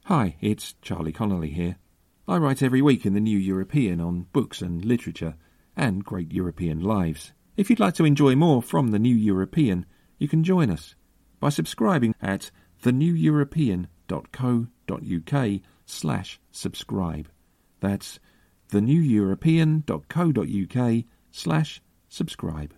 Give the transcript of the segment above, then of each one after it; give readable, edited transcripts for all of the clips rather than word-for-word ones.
Hi, it's Charlie Connolly here. I write every week in the New European on books and literature and great European lives. If you'd like to enjoy more from the New European, you can join us by subscribing at theneweuropean.co.uk/subscribe. That's theneweuropean.co.uk/subscribe.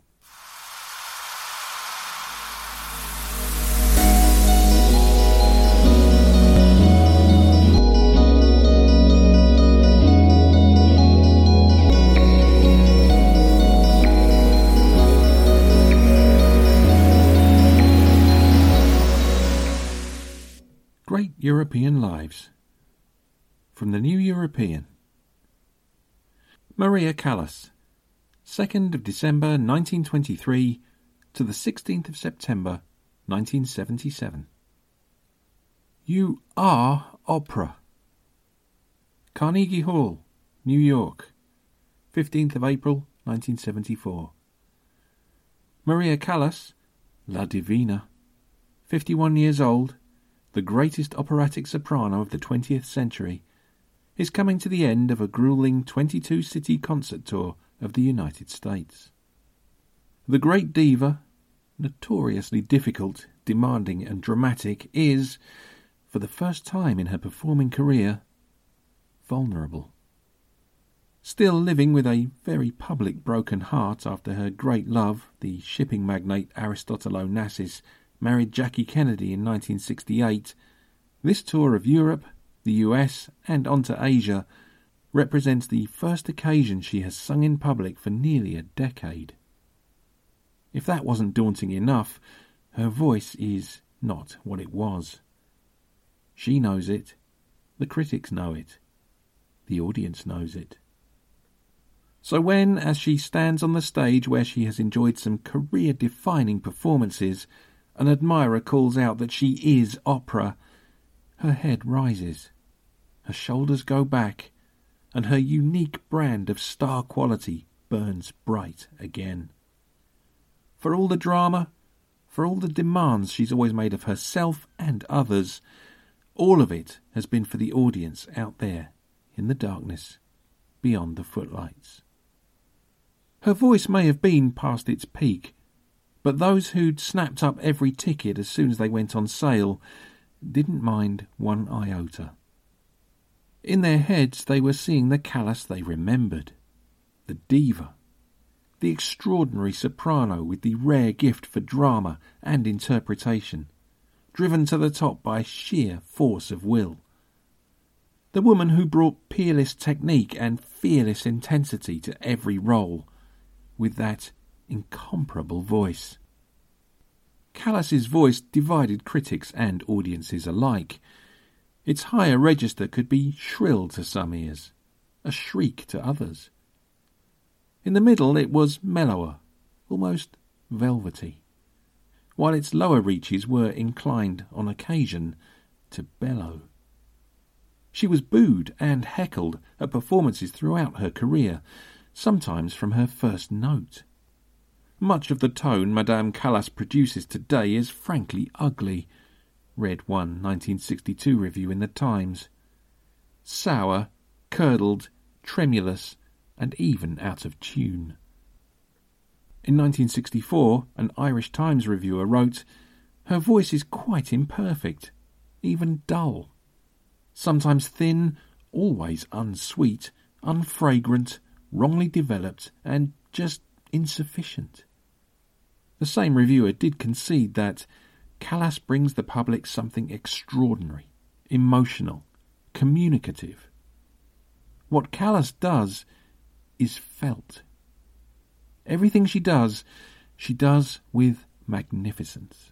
Great European Lives from the New European. Maria Callas, 2nd of December 1923 to the 16th of September 1977. You are opera. Carnegie Hall, New York, 15th of April 1974. Maria Callas, La Divina, 51 years old, the greatest operatic soprano of the 20th century, is coming to the end of a gruelling 22-city concert tour of the United States. The great diva, notoriously difficult, demanding and dramatic, is, for the first time in her performing career, vulnerable. Still living with a very public broken heart after her great love, the shipping magnate Aristotle Onassis, married Jackie Kennedy in 1968, this tour of Europe, the US and on to Asia represents the first occasion she has sung in public for nearly a decade. If that wasn't daunting enough, her voice is not what it was. She knows it, the critics know it, the audience knows it. So when, as she stands on the stage where she has enjoyed some career-defining performances, an admirer calls out that she is opera, her head rises, her shoulders go back, and her unique brand of star quality burns bright again. For all the drama, for all the demands she's always made of herself and others, all of it has been for the audience out there, in the darkness, beyond the footlights. Her voice may have been past its peak, but those who'd snapped up every ticket as soon as they went on sale didn't mind one iota. In their heads they were seeing the Callas they remembered, the diva, the extraordinary soprano with the rare gift for drama and interpretation, driven to the top by sheer force of will. The woman who brought peerless technique and fearless intensity to every role, with that incomparable voice. Callas's voice divided critics and audiences alike. Its higher register could be shrill to some ears, a shriek to others. In the middle it was mellower, almost velvety, while its lower reaches were inclined on occasion to bellow. She was booed and heckled at performances throughout her career, sometimes from her first note. Much of the tone Madame Callas produces today is frankly ugly, read one 1962 review in the Times. Sour, curdled, tremulous, and even out of tune. In 1964, an Irish Times reviewer wrote, "Her voice is quite imperfect, even dull. Sometimes thin, always unsweet, unfragrant, wrongly developed, and just insufficient." The same reviewer did concede that Callas brings the public something extraordinary, emotional, communicative. What Callas does is felt. Everything she does with magnificence.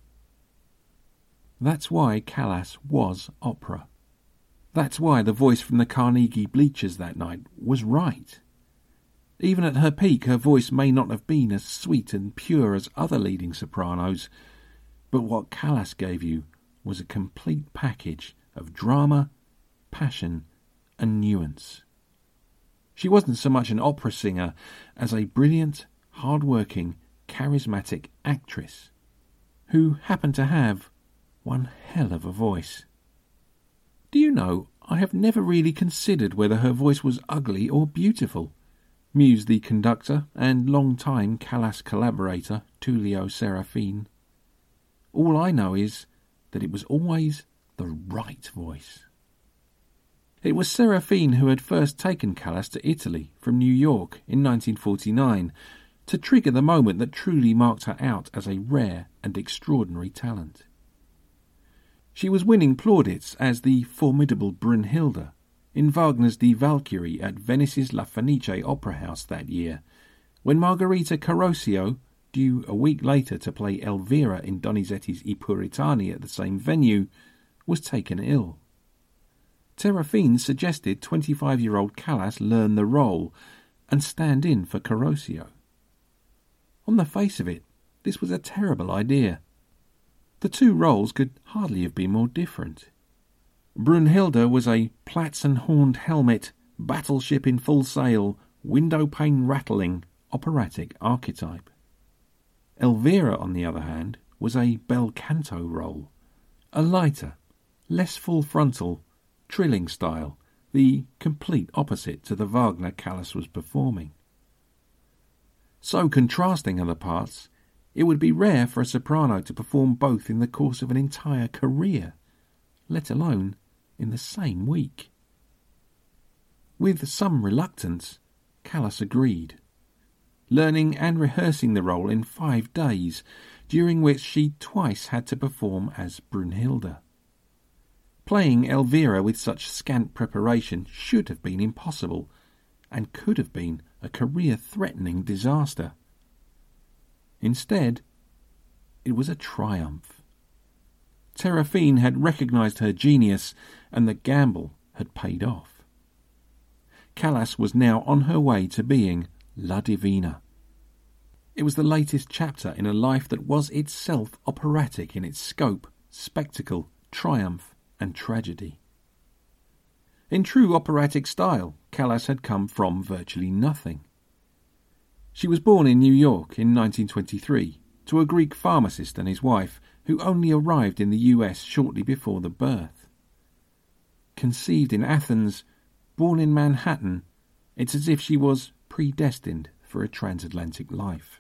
That's why Callas was opera. That's why the voice from the Carnegie bleachers that night was right. Even at her peak, her voice may not have been as sweet and pure as other leading sopranos, but what Callas gave you was a complete package of drama, passion, and nuance. She wasn't so much an opera singer as a brilliant, hard-working, charismatic actress who happened to have one hell of a voice. Do you know, I have never really considered whether her voice was ugly or beautiful, mused the conductor and long-time Callas collaborator Tullio Serafin. All I know is that it was always the right voice. It was Serafin who had first taken Callas to Italy from New York in 1949 to trigger the moment that truly marked her out as a rare and extraordinary talent. She was winning plaudits as the formidable Brunhilde in Wagner's Die Valkyrie at Venice's La Fenice Opera House that year, when Margherita Carosio, due a week later to play Elvira in Donizetti's I Puritani at the same venue, was taken ill. Serafin suggested 25-year-old Callas learn the role and stand in for Carosio. On the face of it, this was a terrible idea. The two roles could hardly have been more different. Brunhilde was a Platz-and-horned helmet, battleship in full sail, window-pane rattling, operatic archetype. Elvira, on the other hand, was a bel canto role, a lighter, less full-frontal, trilling style, the complete opposite to the Wagner Callas was performing. So contrasting are the parts, it would be rare for a soprano to perform both in the course of an entire career, let alone in the same week. With some reluctance, Callas agreed, learning and rehearsing the role in 5 days, during which she twice had to perform as Brunhilde. Playing Elvira with such scant preparation should have been impossible, and could have been a career-threatening disaster. Instead, it was a triumph. Serafin had recognised her genius, and the gamble had paid off. Callas was now on her way to being La Divina. It was the latest chapter in a life that was itself operatic in its scope, spectacle, triumph, and tragedy. In true operatic style, Callas had come from virtually nothing. She was born in New York in 1923 to a Greek pharmacist and his wife who only arrived in the US shortly before the birth. Conceived in Athens, born in Manhattan, it's as if she was predestined for a transatlantic life.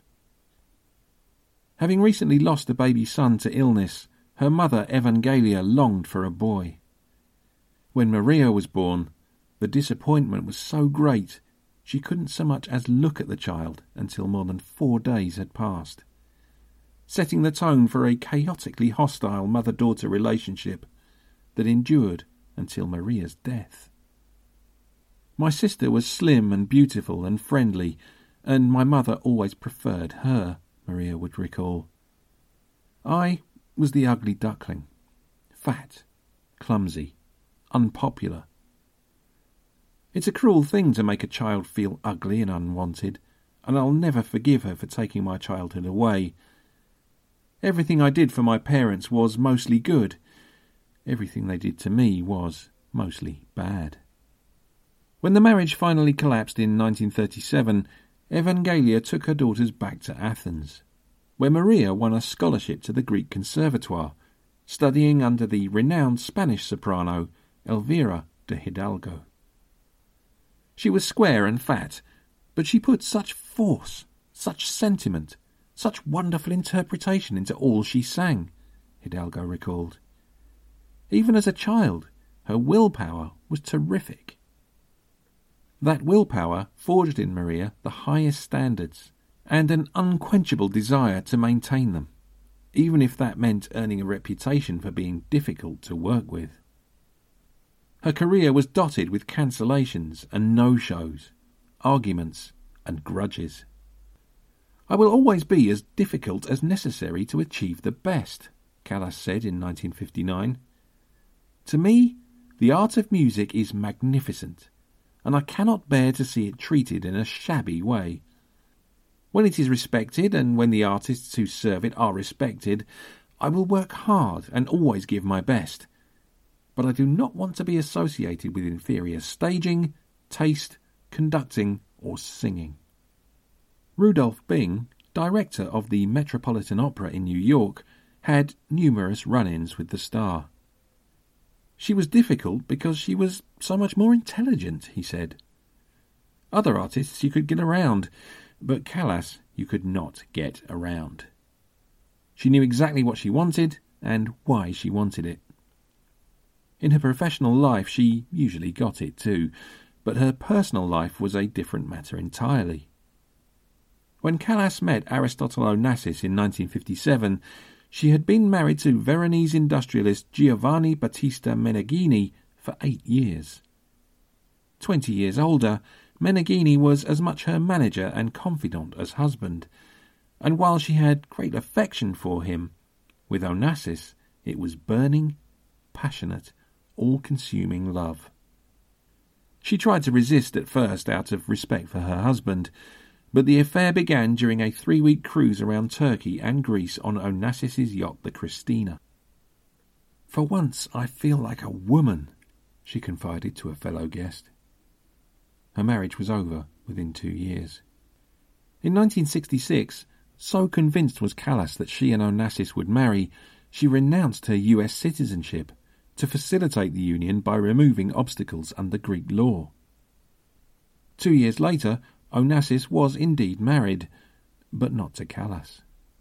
Having recently lost a baby son to illness, her mother Evangelia longed for a boy. When Maria was born, the disappointment was so great she couldn't so much as look at the child until more than 4 days had passed, setting the tone for a chaotically hostile mother-daughter relationship that endured until Maria's death. My sister was slim and beautiful and friendly, and my mother always preferred her, Maria would recall. I was the ugly duckling, fat, clumsy, unpopular. It's a cruel thing to make a child feel ugly and unwanted, and I'll never forgive her for taking my childhood away. Everything I did for my parents was mostly good. Everything they did to me was mostly bad. When the marriage finally collapsed in 1937, Evangelia took her daughters back to Athens, where Maria won a scholarship to the Greek Conservatoire, studying under the renowned Spanish soprano Elvira de Hidalgo. She was square and fat, but she put such force, such sentiment, such wonderful interpretation into all she sang, Hidalgo recalled. Even as a child, her willpower was terrific. That willpower forged in Maria the highest standards and an unquenchable desire to maintain them, even if that meant earning a reputation for being difficult to work with. Her career was dotted with cancellations and no-shows, arguments and grudges. I will always be as difficult as necessary to achieve the best, Callas said in 1959. To me, the art of music is magnificent, and I cannot bear to see it treated in a shabby way. When it is respected, and when the artists who serve it are respected, I will work hard and always give my best. But I do not want to be associated with inferior staging, taste, conducting, or singing. Rudolph Bing, director of the Metropolitan Opera in New York, had numerous run-ins with the star. She was difficult because she was so much more intelligent, he said. Other artists you could get around, but Callas you could not get around. She knew exactly what she wanted and why she wanted it. In her professional life she usually got it too, but her personal life was a different matter entirely. When Callas met Aristotle Onassis in 1957, she had been married to Veronese industrialist Giovanni Battista Meneghini for 8 years. 20 years older, Meneghini was as much her manager and confidant as husband, and while she had great affection for him, with Onassis it was burning, passionate, all-consuming love. She tried to resist at first out of respect for her husband, but the affair began during a 3-week cruise around Turkey and Greece on Onassis's yacht, the Christina. "For once I feel like a woman," she confided to a fellow guest. Her marriage was over within 2 years. In 1966, so convinced was Callas that she and Onassis would marry, she renounced her US citizenship to facilitate the union by removing obstacles under Greek law. 2 years later, Onassis was indeed married, but not to Callas.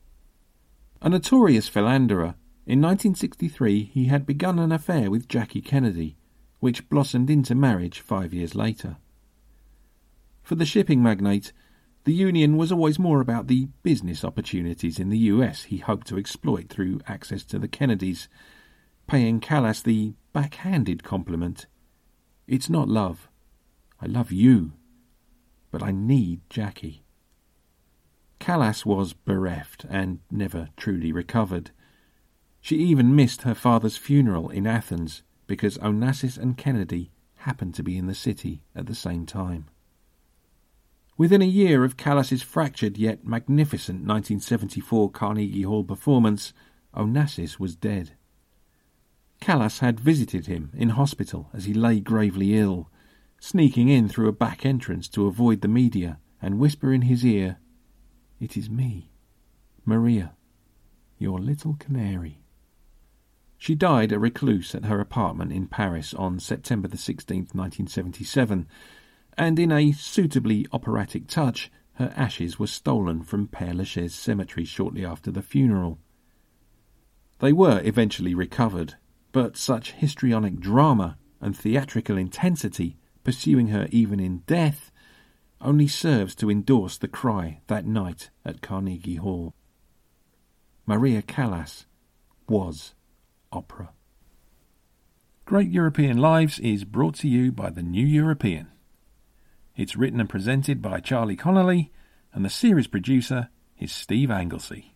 A notorious philanderer, in 1963 he had begun an affair with Jackie Kennedy, which blossomed into marriage 5 years later. For the shipping magnate, the union was always more about the business opportunities in the US he hoped to exploit through access to the Kennedys, paying Callas the backhanded compliment, "It's not love. I love you, but I need Jackie." Callas was bereft and never truly recovered. She even missed her father's funeral in Athens because Onassis and Kennedy happened to be in the city at the same time. Within a year of Callas's fractured yet magnificent 1974 Carnegie Hall performance, Onassis was dead. Callas had visited him in hospital as he lay gravely ill, sneaking in through a back entrance to avoid the media and whisper in his ear, "It is me, Maria, your little canary." She died a recluse at her apartment in Paris on September 16, 1977, and in a suitably operatic touch, her ashes were stolen from Père Lachaise cemetery shortly after the funeral. They were eventually recovered, but such histrionic drama and theatrical intensity pursuing her even in death only serves to endorse the cry that night at Carnegie Hall. Maria Callas was opera. Great European Lives is brought to you by The New European. It's written and presented by Charlie Connolly, and the series producer is Steve Anglesey.